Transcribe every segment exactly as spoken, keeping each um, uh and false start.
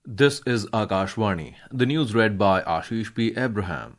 This is Akashvani. The news read by Ashish P. Abraham.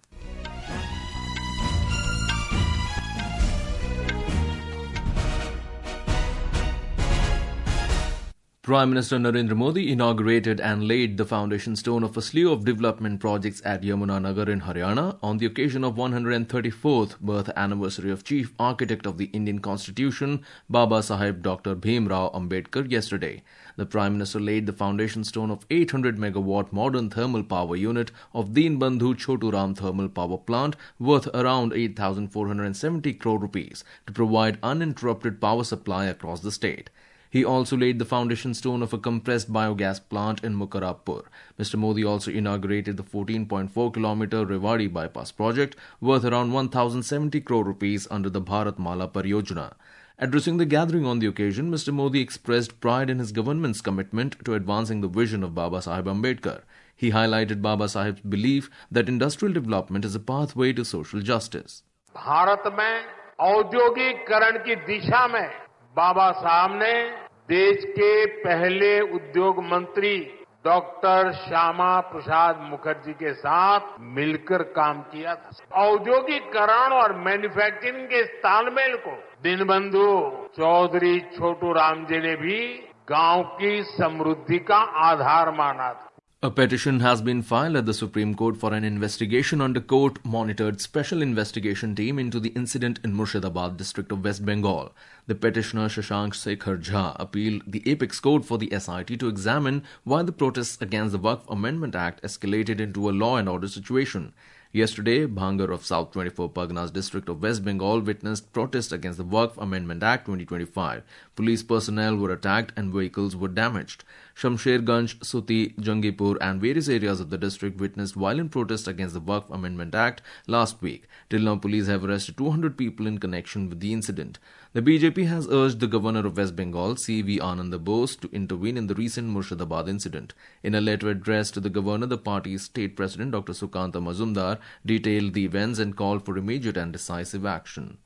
Prime Minister Narendra Modi inaugurated and laid the foundation stone of a slew of development projects at Yamunanagar in Haryana on the occasion of one hundred thirty-fourth birth anniversary of Chief Architect of the Indian Constitution, Baba Saheb Doctor Bhim Rao Ambedkar yesterday. The Prime Minister laid the foundation stone of eight hundred megawatt modern thermal power unit of Deenbandhu Chotu Ram thermal power plant worth around eight thousand four hundred seventy crore rupees to provide uninterrupted power supply across the state. He also laid the foundation stone of a compressed biogas plant in Mukarrapur. Mister Modi also inaugurated the fourteen point four kilometer Rewari bypass project worth around one thousand seventy crore rupees under the Bharat Mala Pariyojana. Addressing the gathering on the occasion, Mister Modi expressed pride in his government's commitment to advancing the vision of Baba Saheb Ambedkar. He highlighted Baba Saheb's belief that industrial development is a pathway to social justice. Bharat में औद्योगिकरण की दिशा में बाबा साहब ने देश के पहले उद्योग मंत्री डॉक्टर श्यामा प्रसाद मुखर्जी के साथ मिलकर काम किया था। औद्योगिकरण और मैन्युफैक्चरिंग के इस तालमेल को दीनबंधु चौधरी छोटू राम जी ने भी गांव की समृद्धि का आधार माना था। A petition has been filed at the Supreme Court for an investigation under court-monitored special investigation team into the incident in Murshidabad district of West Bengal. The petitioner Shashank Shekhar Jha appealed the apex court for the S I T to examine why the protests against the Waqf Amendment Act escalated into a law and order situation. Yesterday, Bhangar of South twenty-four Parganas district of West Bengal witnessed protests against the Waqf Amendment Act twenty twenty-five. Police personnel were attacked and vehicles were damaged. Shamsherganj, Suti, Jangipur and various areas of the district witnessed violent protests against the Waqf Amendment Act last week. Till now, police have arrested two hundred people in connection with the incident. The B J P has urged the governor of West Bengal, C V Ananda Bose, to intervene in the recent Murshidabad incident. In a letter addressed to the governor, the party's state president, Doctor Sukanta Mazumdar, detailed the events and called for immediate and decisive action.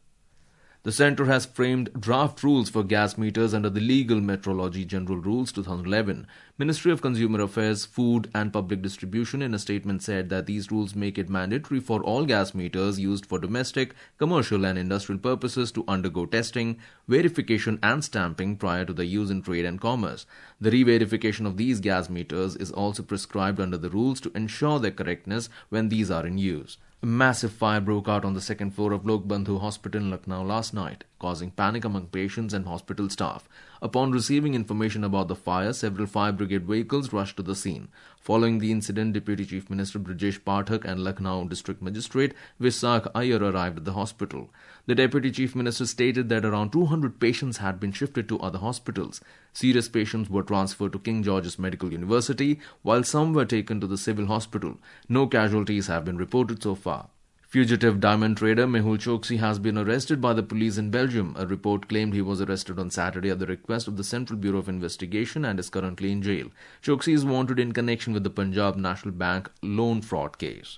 The centre has framed draft rules for gas meters under the Legal Metrology General Rules two thousand eleven. Ministry of Consumer Affairs, Food and Public Distribution in a statement said that these rules make it mandatory for all gas meters used for domestic, commercial and industrial purposes to undergo testing, verification and stamping prior to the use in trade and commerce. The re-verification of these gas meters is also prescribed under the rules to ensure their correctness when these are in use. A massive fire broke out on the second floor of Lok Bandhu Hospital in Lucknow last night, causing panic among patients and hospital staff. Upon receiving information about the fire, several fire brigade vehicles rushed to the scene. Following the incident, Deputy Chief Minister Brijesh Pathak and Lucknow District Magistrate Visakh Iyer arrived at the hospital. The Deputy Chief Minister stated that around two hundred patients had been shifted to other hospitals. Serious patients were transferred to King George's Medical University, while some were taken to the civil hospital. No casualties have been reported so far. Fugitive diamond trader Mehul Choksi has been arrested by the police in Belgium. A report claimed he was arrested on Saturday at the request of the Central Bureau of Investigation and is currently in jail. Choksi is wanted in connection with the Punjab National Bank loan fraud case.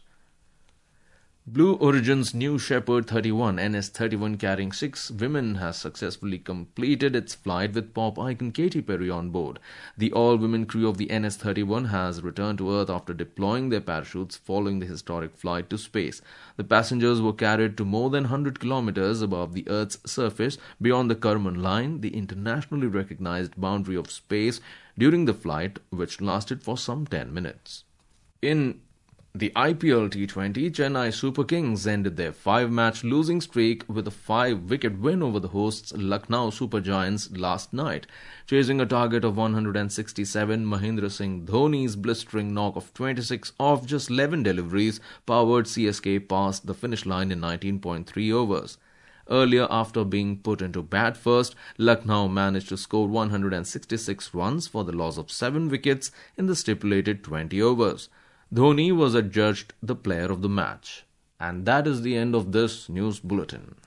Blue Origin's New Shepard thirty-one N S thirty-one carrying six women has successfully completed its flight with pop icon Katy Perry on board. The all-women crew of the N S thirty-one has returned to Earth after deploying their parachutes following the historic flight to space. The passengers were carried to more than one hundred kilometers above the Earth's surface beyond the Karman line, the internationally recognized boundary of space, during the flight, which lasted for some ten minutes. In the I P L T twenty, Chennai Super Kings ended their five-match losing streak with a five-wicket win over the hosts Lucknow Super Giants last night. Chasing a target of one hundred sixty-seven, Mahendra Singh Dhoni's blistering knock of twenty-six off just eleven deliveries powered C S K past the finish line in nineteen point three overs. Earlier, after being put into bat first, Lucknow managed to score one hundred sixty-six runs for the loss of seven wickets in the stipulated twenty overs. Dhoni was adjudged the player of the match. And that is the end of this news bulletin.